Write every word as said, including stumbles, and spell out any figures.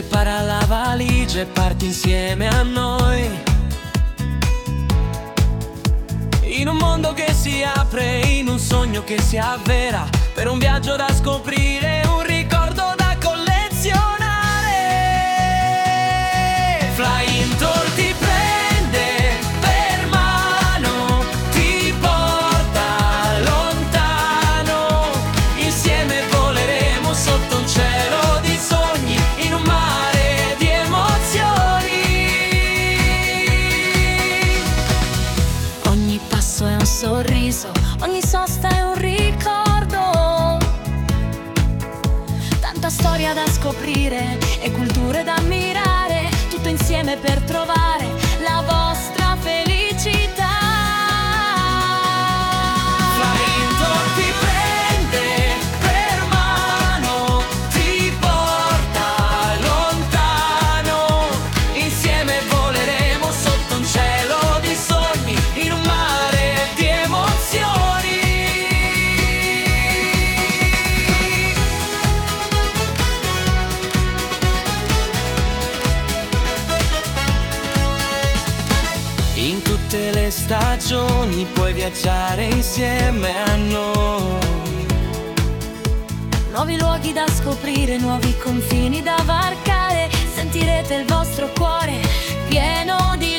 Prepara la valigia e parti insieme a noi, in un mondo che si apre, in un sogno che si avvera, per un viaggio da scoprire, un ricordo da collezionare. Flying Tour ti prende per mano, ti porta lontano, insieme voleremo sotto un cielo di sogni, in un mare di emozioni. Ogni passo è un sorriso, ogni sosta è un ricordo, tanta storia da scoprire e culture da ammirare, tutto insieme per trovare la vostra felicità. Flying Tour ti prende per mano, ti porta lontano, insieme voleremo sotto un cielo di sogni, in un mare di emozioni. In tutte le stagioni puoi viaggiare insieme a noi, Nuovi luoghi da scoprire, nuovi confini da varcare, sentirete il vostro cuore pieno di